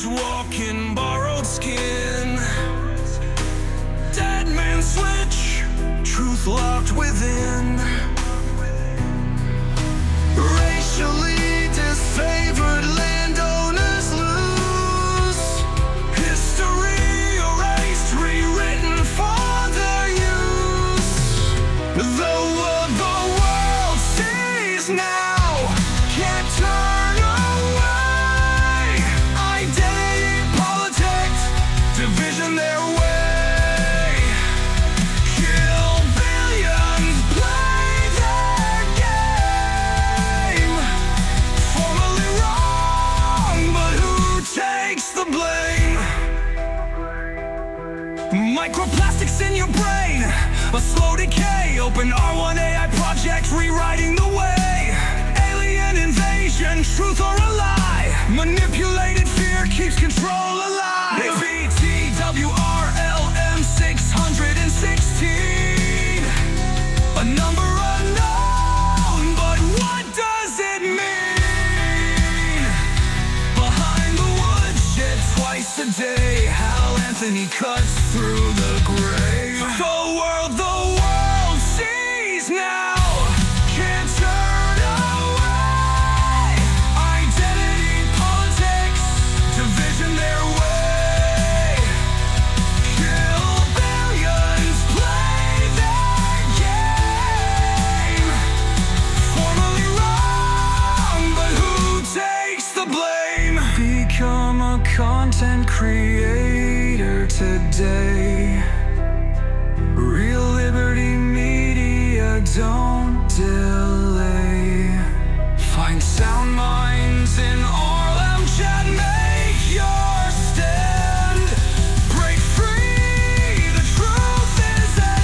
walk in borrowed skin. Dead man switch, truth locked within. Racially disfavored landowners lose. History erased, rewritten for their use. The world sees now, can't turn away. Identity politics, division their way. Kill billions, play their game. Formally wrong, but who takes the blame? Microplastics in your brain, a slow decay. Open R1 AI project, rewriting the way. Alien invasion, truth or a lie. Manipulated fear keeps control alive. VTWRLM 616, a number unknown, but what does it mean? Behind the woodshed twice a day, Hal Anthony cuts through the grave. The world sees now, can't turn away. Identity politics, division their way. Kill billions, play their game. Formally wrong, but who takes the blame? Become a content creator today. Real Liberty Media, don't delay. Find sound minds in Orlam chat, make your stand. Break free, the truth is at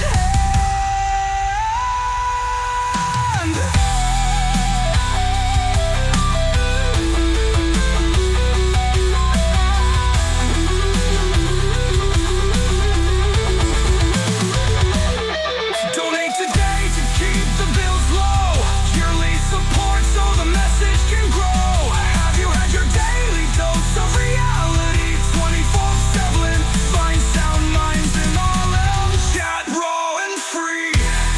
hand. Donate today to keep the bills low. Yearly support so the message can grow. Have you had your daily dose of reality? 24/7. Find sound minds in Orlam chat, raw and free.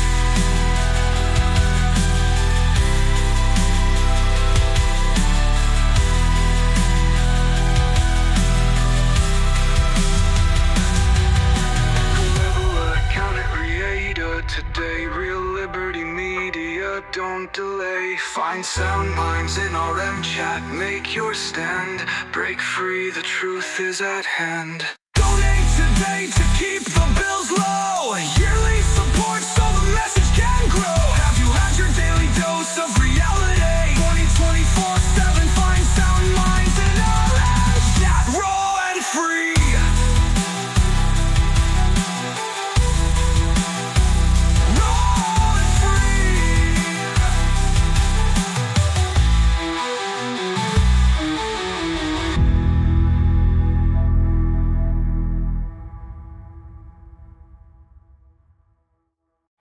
Content creator today, Real Liberty Media, don't delay. Find sound minds in RM chat, make your stand. Break free, the truth is at hand. Donate today to keep